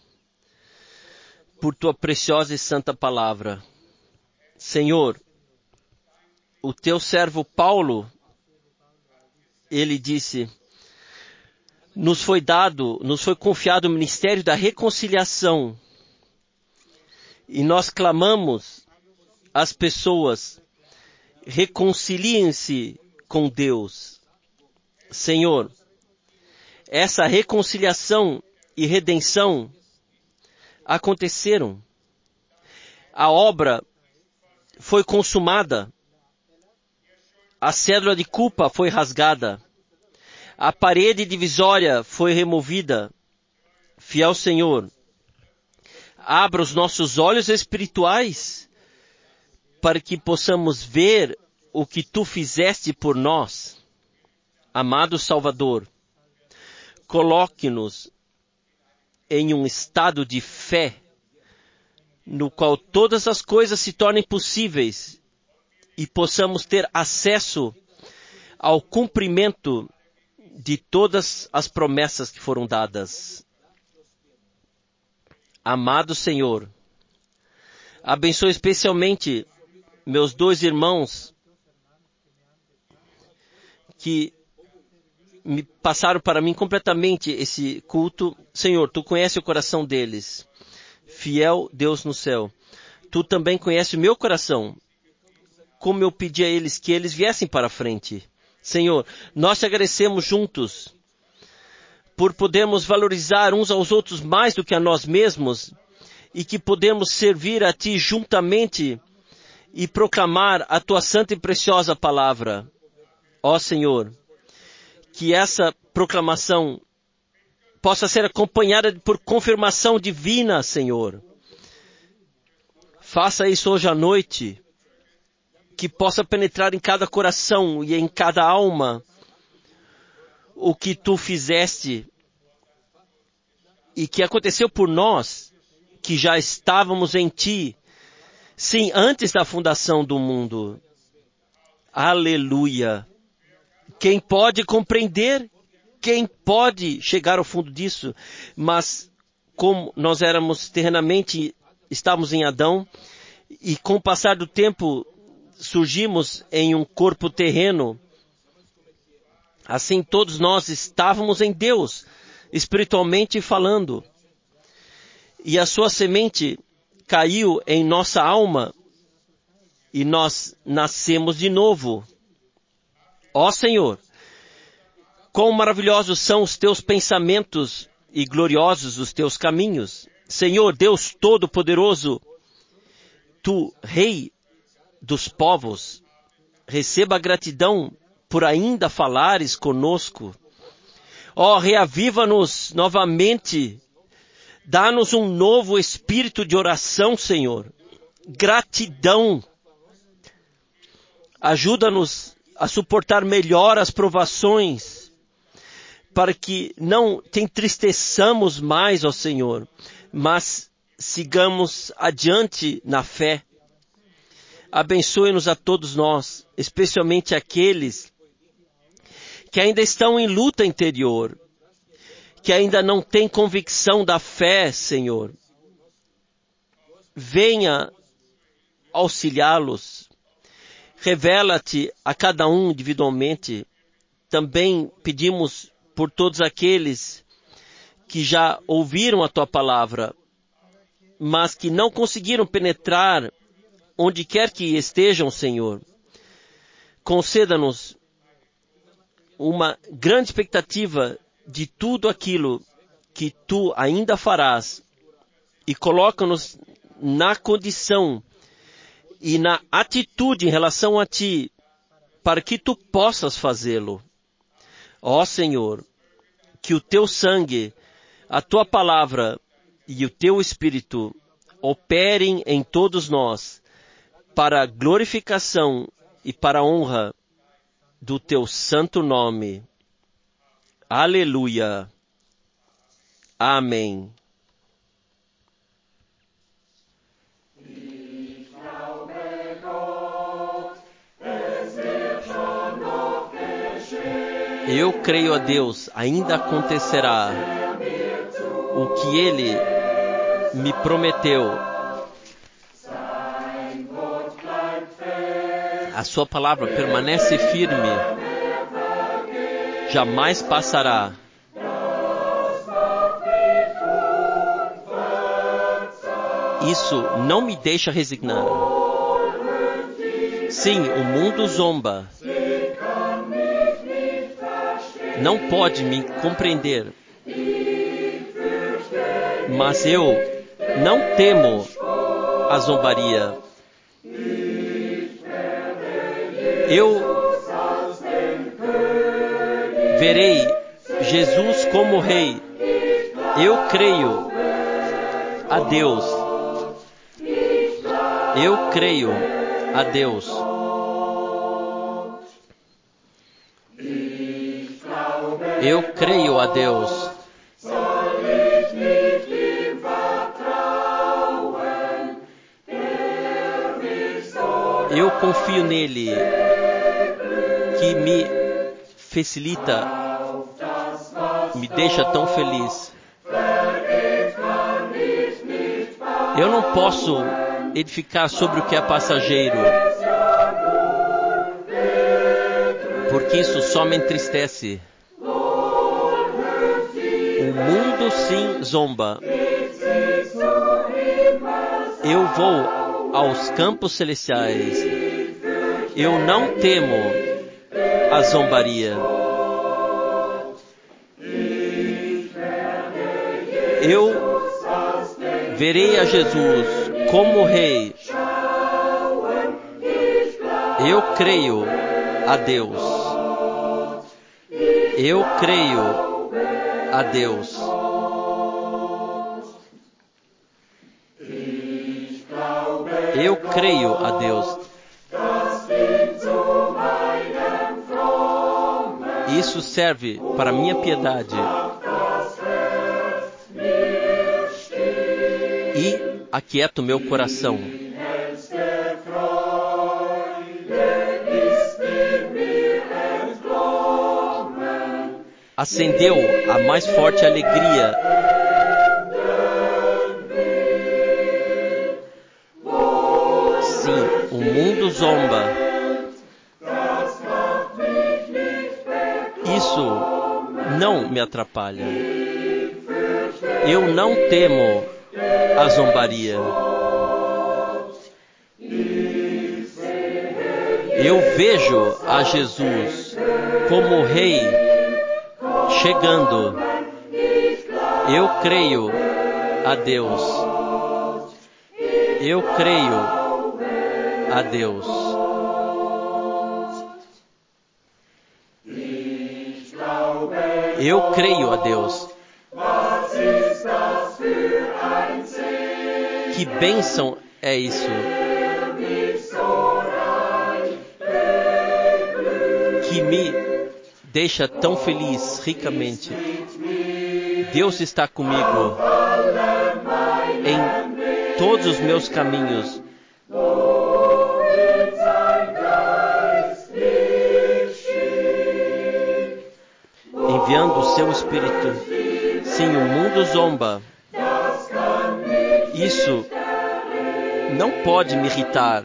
por tua preciosa e santa palavra. Senhor, o teu servo Paulo, ele disse: nos foi dado, nos foi confiado o ministério da reconciliação. E nós clamamos às pessoas: reconciliem-se com Deus. Senhor, essa reconciliação e redenção aconteceram. A obra foi consumada. A cédula de culpa foi rasgada. A parede divisória foi removida. Fiel Senhor, abra os nossos olhos espirituais para que possamos ver o que Tu fizeste por nós. Amado Salvador, coloque-nos em um estado de fé, no qual todas as coisas se tornem possíveis e possamos ter acesso ao cumprimento de todas as promessas que foram dadas. Amado Senhor, abençoe especialmente meus dois irmãos que me passaram para mim completamente esse culto. Senhor, Tu conhece o coração deles. Fiel Deus no céu. Tu também conhece o meu coração. Como eu pedi a eles que eles viessem para a frente. Senhor, nós te agradecemos juntos por podermos valorizar uns aos outros mais do que a nós mesmos e que podemos servir a Ti juntamente e proclamar a Tua santa e preciosa palavra. Ó Senhor, que essa proclamação possa ser acompanhada por confirmação divina, Senhor. Faça isso hoje à noite, que possa penetrar em cada coração e em cada alma o que Tu fizeste e que aconteceu por nós, que já estávamos em Ti, sim, antes da fundação do mundo. Aleluia! Quem pode compreender? Quem pode chegar ao fundo disso? Mas como nós éramos terrenamente, estávamos em Adão, e com o passar do tempo surgimos em um corpo terreno, assim todos nós estávamos em Deus, espiritualmente falando. E a sua semente caiu em nossa alma e nós nascemos de novo. Ó Senhor, quão maravilhosos são os Teus pensamentos e gloriosos os Teus caminhos. Senhor, Deus Todo-Poderoso, Tu, Rei dos povos, receba a gratidão por ainda falares conosco. Ó, reaviva-nos novamente, dá-nos um novo espírito de oração, Senhor. Gratidão. Ajuda-nos a suportar melhor as provações, para que não te entristeçamos mais, ó Senhor, mas sigamos adiante na fé. Abençoe-nos a todos nós, especialmente aqueles que ainda estão em luta interior, que ainda não têm convicção da fé, Senhor. Venha auxiliá-los. Revela-te a cada um individualmente. Também pedimos por todos aqueles que já ouviram a Tua palavra, mas que não conseguiram penetrar onde quer que estejam, Senhor. Conceda-nos uma grande expectativa de tudo aquilo que Tu ainda farás e coloca-nos na condição e na atitude em relação a Ti, para que Tu possas fazê-lo. Ó Senhor, que o Teu sangue, a Tua palavra e o Teu Espírito operem em todos nós, para a glorificação e para a honra do Teu santo nome. Aleluia. Amém. Eu creio a Deus, ainda acontecerá o que Ele me prometeu. A sua palavra permanece firme, jamais passará. Isso não me deixa resignar. Sim, o mundo zomba. Não pode me compreender. Mas eu não temo a zombaria. Eu verei Jesus como Rei. Eu creio a Deus. Eu creio a Deus. Eu creio a Deus. Eu confio nele, que me facilita, me deixa tão feliz. Eu não posso edificar sobre o que é passageiro, porque isso só me entristece. O mundo sim zomba. Eu vou aos campos celestiais. Eu não temo a zombaria. Eu verei a Jesus como Rei. Eu creio a Deus. Eu creio a Deus. Eu creio a Deus. Isso serve para minha piedade. E aquieta o meu coração. Acendeu a mais forte alegria. Sim, o mundo zomba. Isso não me atrapalha. Eu não temo a zombaria. Eu vejo a Jesus como Rei chegando. Eu creio a Deus. Eu creio a Deus. Eu creio a Deus. Que bênção é isso? Que me deixa tão feliz ricamente. Deus está comigo em todos os meus caminhos. Enviando o seu Espírito. Sim, o mundo zomba. Isso não pode me irritar.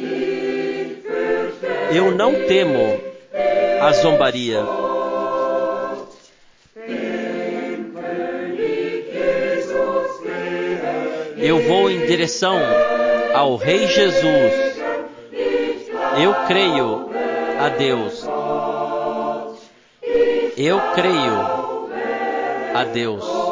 Eu não temo a zombaria. Eu vou em direção ao Rei Jesus. Eu creio a Deus. Eu creio a Deus.